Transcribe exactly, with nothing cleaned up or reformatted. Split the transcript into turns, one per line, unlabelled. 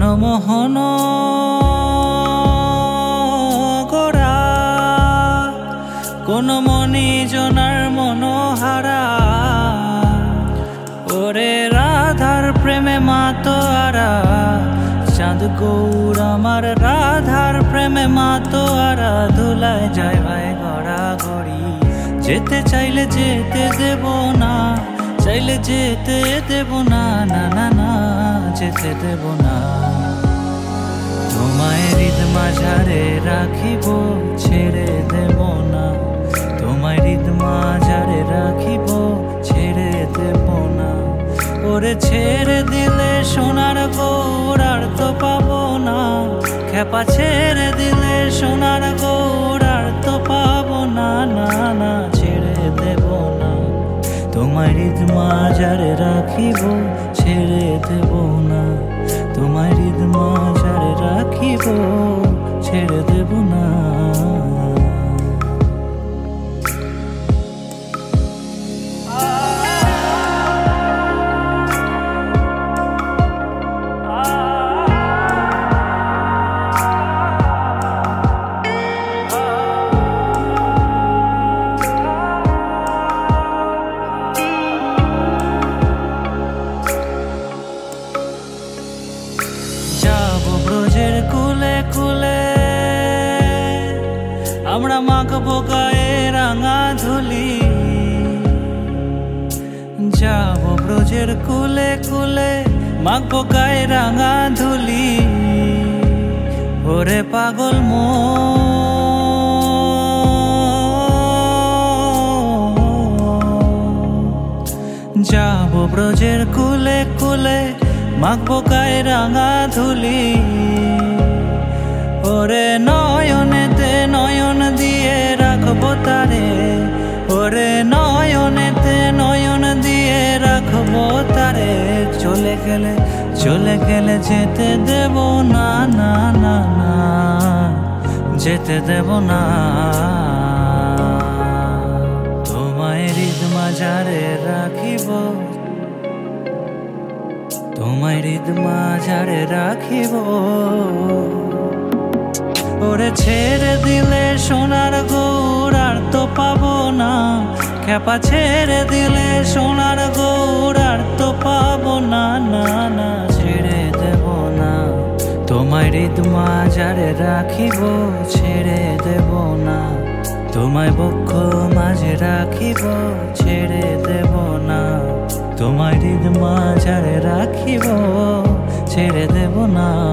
মনমোহন গোরা কোন মণিজনার মনোহারা ওরে রাধার প্রেমে মাতোয়ারা চাঁদ গৌর আমার রাধার প্রেমে মাতোয়ারা ধুলায় যায় ভাই গড়া গড়ি যেতে চাইলে যেতে দেব না চাইলে যেতে দেব না না না না যেতে দেব না তোমায় হৃদ মাঝারে রাখিব ছেড়ে দেব না তোমায় হৃদ মাঝারে রাখিব ছেড়ে দেব না ওরে ছেড়ে দিলে সোনার গৌর আর তো পাবো না খেপা ছেড়ে দিলে সোনার গৌর আর তো পাবো না না না ছেড়ে দেব না তোমায় হৃদ মাঝারে রাখিব ছেড়ে দেব না তোমায় হৃদ মাঝারে রাখিব ছেড়ে দেব না ব্রজের কুলে কুলে আমরা মাখবো গায়ে রাঙা ধুলি যাব ব্রজের কুলে কুলে মাখবো গায়ে রাঙা ধুলি ওরে পাগল মো যাব ব্রজের কুলে কুলে মাখবো গায়ে রাঙা ধুলি ওরে নয়নেতে নয়ন দিয়ে রাখবো তারে ওরে নয়নেতে নয়ন দিয়ে রাখবো তারে চলে গেলে চলে গেলে যেতে দেব না না না না যেতে দেব না তোমায় হৃদ মাঝারে রাখিব তোমায় হৃদ মাঝারে রাখিব ওরে ছেড়ে দিলে সোনার গৌর আর তো পাবো না খেপা ছেড়ে দিলে সোনার গৌর আর তো পাবো না না না ছেড়ে দেব না তোমায় হৃদ মাঝারে রাখিব ছেড়ে দেব না তোমায় বক্ষ মাঝে রাখিব ছেড়ে দেব না তোমায় হৃদ মাঝারে রাখিব ছেড়ে দেব না।